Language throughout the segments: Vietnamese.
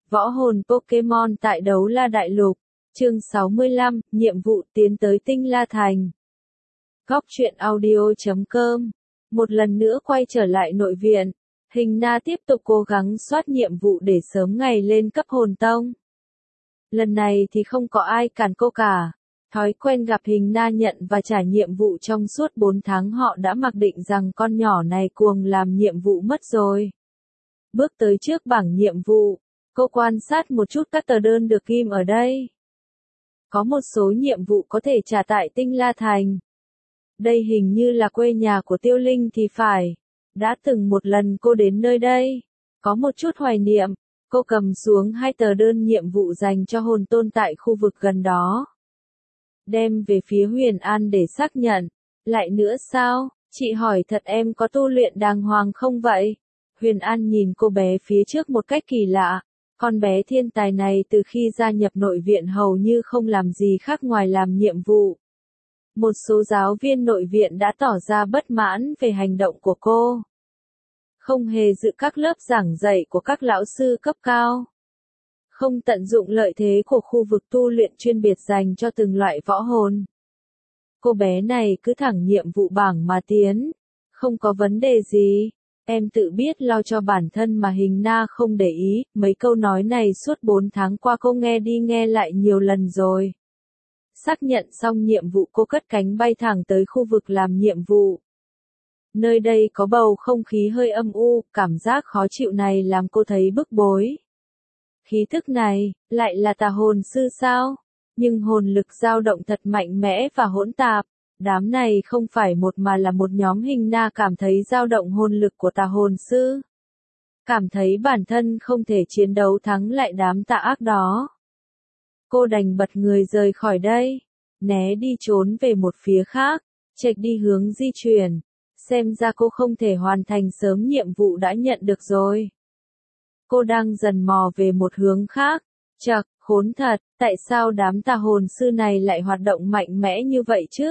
Võ hồn Pokemon tại Đấu La Đại Lục, chương 65, nhiệm vụ tiến tới Tinh La Thành. Góc truyện audio.com. Một lần nữa quay trở lại nội viện, Hình Na tiếp tục cố gắng soát nhiệm vụ để sớm ngày lên cấp hồn tông. Lần này thì không có ai cản cô cả. Thói quen gặp Hình Na nhận và trả nhiệm vụ trong suốt 4 tháng, họ đã mặc định rằng con nhỏ này cuồng làm nhiệm vụ mất rồi. Bước tới trước bảng nhiệm vụ, cô quan sát một chút các tờ đơn được ghim ở đây. Có một số nhiệm vụ có thể trả tại Tinh La Thành. Đây hình như là quê nhà của Tiêu Linh thì phải. Đã từng một lần cô đến nơi đây. Có một chút hoài niệm, cô cầm xuống 2 tờ đơn nhiệm vụ dành cho hồn tôn tại khu vực gần đó. Đem về phía Huyền An để xác nhận. Lại nữa sao, chị hỏi thật, em có tu luyện đàng hoàng không vậy? Huyền An nhìn cô bé phía trước một cách kỳ lạ. Con bé thiên tài này từ khi gia nhập nội viện hầu như không làm gì khác ngoài làm nhiệm vụ. Một số giáo viên nội viện đã tỏ ra bất mãn về hành động của cô. Không hề dự các lớp giảng dạy của các lão sư cấp cao. Không tận dụng lợi thế của khu vực tu luyện chuyên biệt dành cho từng loại võ hồn. Cô bé này cứ thẳng nhiệm vụ bảng mà tiến. Không có vấn đề gì. Em tự biết lo cho bản thân mà. Hình Na không để ý, mấy câu nói này suốt 4 tháng qua cô nghe đi nghe lại nhiều lần rồi. Xác nhận xong nhiệm vụ, cô cất cánh bay thẳng tới khu vực làm nhiệm vụ. Nơi đây có bầu không khí hơi âm u, cảm giác khó chịu này làm cô thấy bức bối. Khí thức này, lại là tà hồn sư sao? Nhưng hồn lực dao động thật mạnh mẽ và hỗn tạp. Đám này không phải một mà là một nhóm. Hình Na cảm thấy dao động hồn lực của tà hồn sư. Cảm thấy bản thân không thể chiến đấu thắng lại đám tà ác đó. Cô đành bật người rời khỏi đây. Né đi trốn về một phía khác. Chệch đi hướng di chuyển. Xem ra cô không thể hoàn thành sớm nhiệm vụ đã nhận được rồi. Cô đang dần mò về một hướng khác. Chậc, khốn thật, tại sao đám tà hồn sư này lại hoạt động mạnh mẽ như vậy chứ?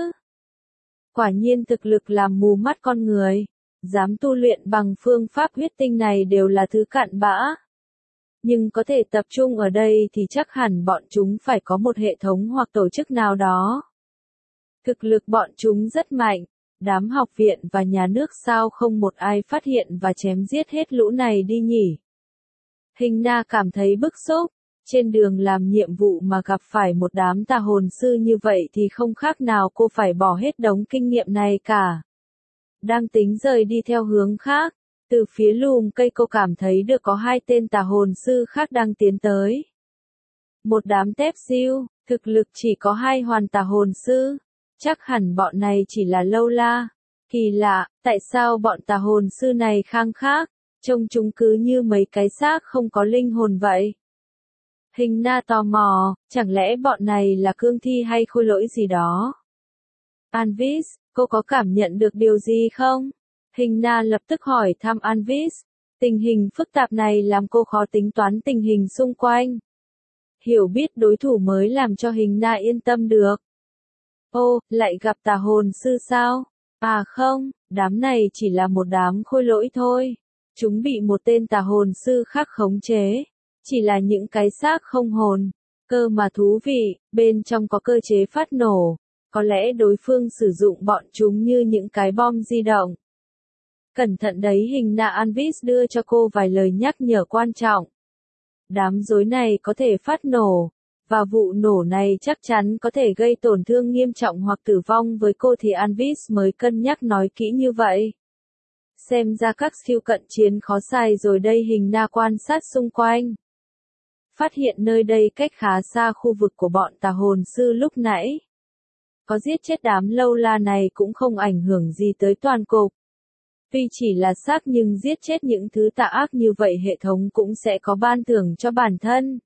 Quả nhiên thực lực làm mù mắt con người. Dám tu luyện bằng phương pháp huyết tinh này đều là thứ cặn bã. Nhưng có thể tập trung ở đây thì chắc hẳn bọn chúng phải có một hệ thống hoặc tổ chức nào đó. Thực lực bọn chúng rất mạnh. Đám học viện và nhà nước sao không một ai phát hiện và chém giết hết lũ này đi nhỉ? Hình Na cảm thấy bức xúc. Trên đường làm nhiệm vụ mà gặp phải một đám tà hồn sư như vậy thì không khác nào cô phải bỏ hết đống kinh nghiệm này cả. Đang tính rời đi theo hướng khác. Từ phía lùm cây cô cảm thấy được có 2 tên tà hồn sư khác đang tiến tới. Một đám tép siêu, thực lực chỉ có 2 hoàn tà hồn sư. Chắc hẳn bọn này chỉ là lâu la. Kỳ lạ, tại sao bọn tà hồn sư này khang khác, trông chúng cứ như mấy cái xác không có linh hồn vậy? Hình Na tò mò, chẳng lẽ bọn này là cương thi hay khôi lỗi gì đó? Anvis, cô có cảm nhận được điều gì không? Hình Na lập tức hỏi thăm Anvis. Tình hình phức tạp này làm cô khó tính toán tình hình xung quanh. Hiểu biết đối thủ mới làm cho Hình Na yên tâm được. Ô, lại gặp tà hồn sư sao? À không, đám này chỉ là một đám khôi lỗi thôi. Chúng bị một tên tà hồn sư khác khống chế. Chỉ là những cái xác không hồn. Cơ mà thú vị, bên trong có cơ chế phát nổ. Có lẽ đối phương sử dụng bọn chúng như những cái bom di động. Cẩn thận đấy. Hình Na Anvis đưa cho cô vài lời nhắc nhở quan trọng. Đám rối này có thể phát nổ. Và vụ nổ này chắc chắn có thể gây tổn thương nghiêm trọng hoặc tử vong với cô thì Anvis mới cân nhắc nói kỹ như vậy. Xem ra các skill cận chiến khó xài rồi đây. Hình Na quan sát xung quanh. Phát hiện nơi đây cách khá xa khu vực của bọn tà hồn sư lúc nãy. Có giết chết đám lâu la này cũng không ảnh hưởng gì tới toàn cục. Tuy chỉ là xác nhưng giết chết những thứ tà ác như vậy hệ thống cũng sẽ có ban thưởng cho bản thân.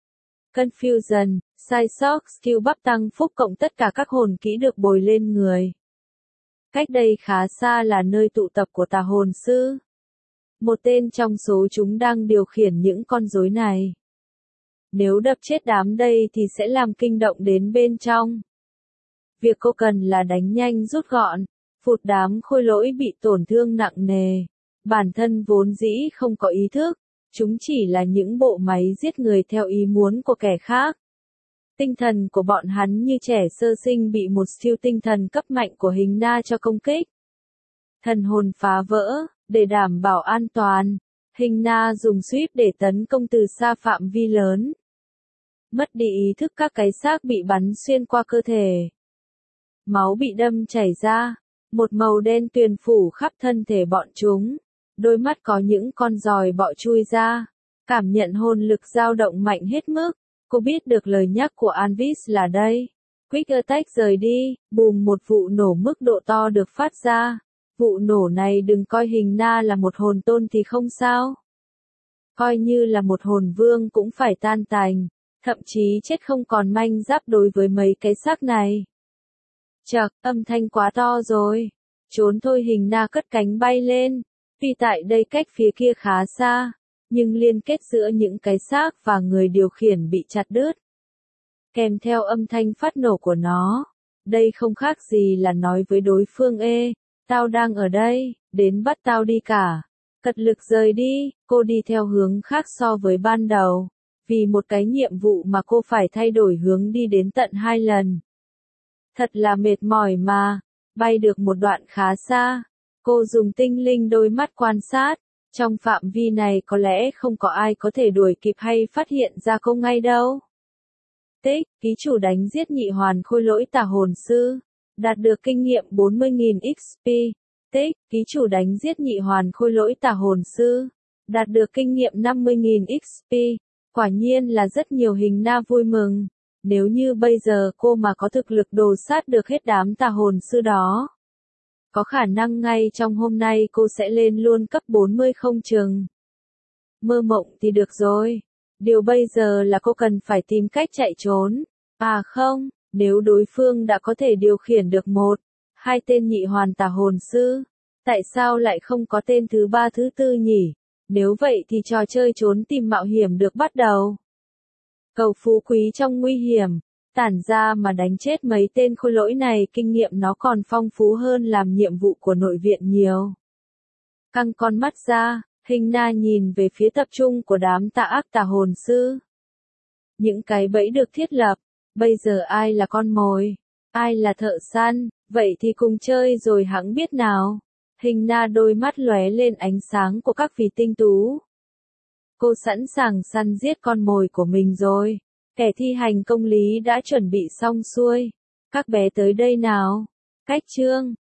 Confusion, Sai Sóc, skill bắp tăng phúc cộng tất cả các hồn kỹ được bồi lên người. Cách đây khá xa là nơi tụ tập của tà hồn sư. Một tên trong số chúng đang điều khiển những con rối này. Nếu đập chết đám đây thì sẽ làm kinh động đến bên trong. Việc cô cần là đánh nhanh rút gọn, phụt đám khôi lỗi bị tổn thương nặng nề. Bản thân vốn dĩ không có ý thức, Chúng chỉ là những bộ máy giết người theo ý muốn của kẻ khác. Tinh thần của bọn hắn như trẻ sơ sinh bị một siêu tinh thần cấp mạnh của hình na cho công kích. Thần hồn phá vỡ, để đảm bảo an toàn, hình na dùng sweep để tấn công từ xa phạm vi lớn. Mất đi ý thức các cái xác bị bắn xuyên qua cơ thể. Máu bị đâm chảy ra, một màu đen tuyền phủ khắp thân thể bọn chúng. Đôi mắt có những con giòi bọ chui ra. Cảm nhận hồn lực dao động mạnh hết mức. Cô biết được lời nhắc của Anvis là đây. Quick Attack rời đi, bùm một vụ nổ mức độ to được phát ra. Vụ nổ này đừng coi hình na là một hồn tôn thì không sao. Coi như là một hồn vương cũng phải tan tành, thậm chí chết không còn manh giáp đối với mấy cái xác này. Chậc, âm thanh quá to rồi. Trốn thôi, hình na cất cánh bay lên. Tuy tại đây cách phía kia khá xa, nhưng liên kết giữa những cái xác và người điều khiển bị chặt đứt. Kèm theo âm thanh phát nổ của nó. Đây không khác gì là nói với đối phương tao đang ở đây, đến bắt tao đi cả. Cật lực rời đi, cô đi theo hướng khác so với ban đầu. Vì một cái nhiệm vụ mà cô phải thay đổi hướng đi đến tận 2 lần. Thật là mệt mỏi mà, bay được một đoạn khá xa. Cô dùng tinh linh đôi mắt quan sát, trong phạm vi này có lẽ không có ai có thể đuổi kịp hay phát hiện ra cô ngay đâu. Tích, ký chủ đánh giết nhị hoàn khôi lỗi tà hồn sư, đạt được kinh nghiệm 40.000 XP. Tích, ký chủ đánh giết nhị hoàn khôi lỗi tà hồn sư, đạt được kinh nghiệm 50.000 XP. Quả nhiên là rất nhiều hình na vui mừng. Nếu như bây giờ cô mà có thực lực đồ sát được hết đám tà hồn sư đó, có khả năng ngay trong hôm nay cô sẽ lên luôn cấp 40 không chừng. Mơ mộng thì được rồi. Điều bây giờ là cô cần phải tìm cách chạy trốn. À không, nếu đối phương đã có thể điều khiển được 1, 2 tên nhị hoàn tà hồn sư, tại sao lại không có tên thứ 3 thứ 4 nhỉ? Nếu vậy thì trò chơi trốn tìm mạo hiểm được bắt đầu. Cầu phú quý trong nguy hiểm, tản ra mà đánh chết mấy tên khôi lỗi này, kinh nghiệm nó còn phong phú hơn làm nhiệm vụ của nội viện nhiều. Căng con mắt ra, hình na nhìn về phía tập trung của đám tà ác tà hồn sư. Những cái bẫy được thiết lập, bây giờ ai là con mồi, ai là thợ săn, vậy thì cùng chơi rồi hẵng biết nào. Hình na đôi mắt lóe lên ánh sáng của các vì tinh tú. Cô sẵn sàng săn giết con mồi của mình rồi. Kẻ thi hành công lý đã chuẩn bị xong xuôi. Các bé tới đây nào. Cách chương